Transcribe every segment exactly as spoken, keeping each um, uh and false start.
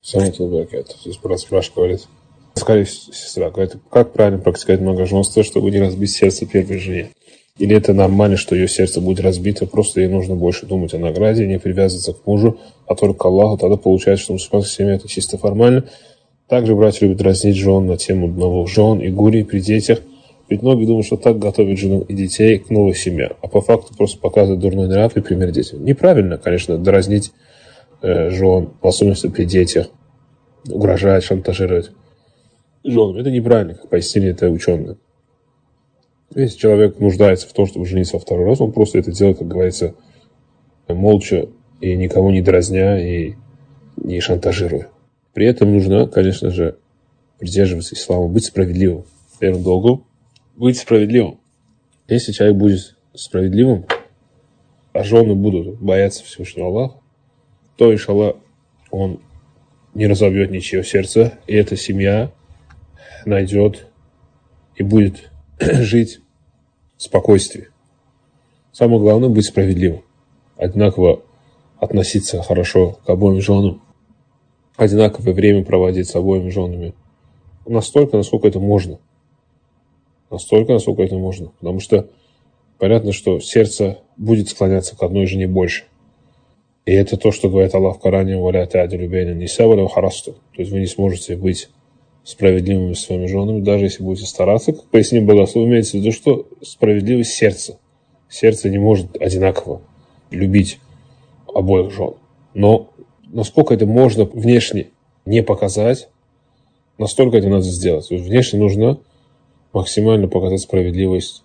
Санитил Бакет. Здесь брат спрашивает, скорее сестра, говорит, как правильно практиковать многоженство, чтобы не разбить сердце первой жене? Или это нормально, что ее сердце будет разбито, просто ей нужно больше думать о награде, не привязываться к мужу, а только к Аллаху, тогда получается, что мусульманская семья это чисто формально. Также братья любят дразнить жен на тему новых жен и гури при детях, ведь многие думают, что так готовят жену и детей к новой семье, а по факту просто показывают дурной нрав и пример детям. Неправильно, конечно, дразнить э, жен, в особенности при детях, угрожать, шантажировать женам. Это неправильно, как пояснили это ученые. Если человек нуждается в том, чтобы жениться во второй раз, он просто это делает, как говорится, молча и никого не дразня и не шантажируя. При этом нужно, конечно же, придерживаться ислама, быть справедливым. Первым долгом быть справедливым. Если человек будет справедливым, а жены будут бояться Всевышнего Аллаха, то, иншаллах, он не разобьет ничье сердце, и эта семья найдет и будет жить в спокойствии. Самое главное — быть справедливым. Одинаково относиться хорошо к обоим женам. Одинаковое время проводить с обоими женами. Настолько, насколько это можно. Настолько, насколько это можно. Потому что понятно, что сердце будет склоняться к одной жене больше. И это то, что говорит Аллах в Коране: «Валя та'дилу байна ниса валау харасту». То есть вы не сможете быть справедливыми с своими женами, даже если будете стараться. Как пояснил богослов, имеется в виду, что справедливость сердца. Сердце не может одинаково любить обоих жен. Но насколько это можно внешне не показать, настолько это надо сделать. То есть внешне нужно максимально показать справедливость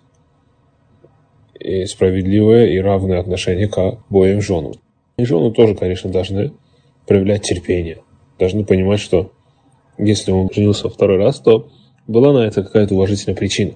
и справедливое и равное отношение к обоим женам. И жены тоже, конечно, должны проявлять терпение. Должны понимать, что если он женился во второй раз, то была на это какая-то уважительная причина.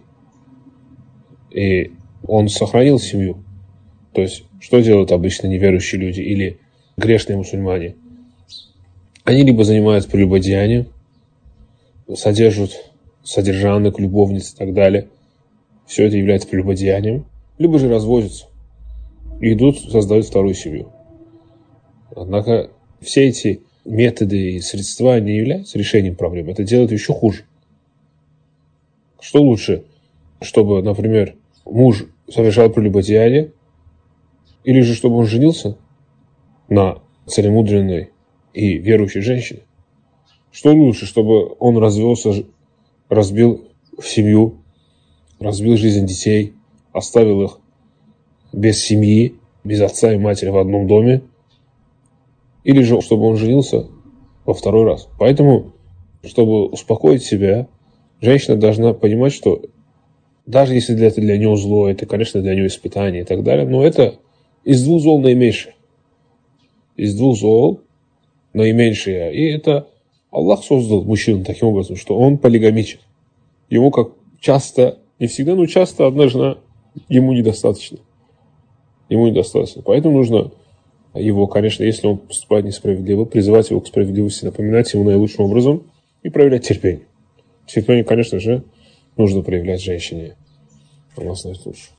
И он сохранил семью. То есть, что делают обычно неверующие люди или грешные мусульмане? Они либо занимаются прелюбодеянием, содержат содержанок, любовниц и так далее. Все это является прелюбодеянием. Либо же разводятся и идут, создают вторую семью. Однако все эти методы и средства не являются решением проблемы. Это делает еще хуже. Что лучше, чтобы, например, муж совершал прелюбодеяние, или же чтобы он женился на целомудренной и верующей женщине? Что лучше, чтобы он развелся, разбил семью, разбил жизнь детей, оставил их без семьи, без отца и матери в одном доме, или же чтобы он женился во второй раз? Поэтому, чтобы успокоить себя, женщина должна понимать, что даже если это для нее зло, это, конечно, для нее испытание и так далее, но это из двух зол наименьшее. Из двух зол наименьшее. И это Аллах создал мужчину таким образом, что он полигамичен. Ему как часто, не всегда, но часто одна жена ему недостаточно. Ему недостаточно. Поэтому нужно его, конечно, если он поступает несправедливо, призывать его к справедливости, напоминать ему наилучшим образом и проявлять терпение. Терпение, конечно же, нужно проявлять женщине. Она знает лучше.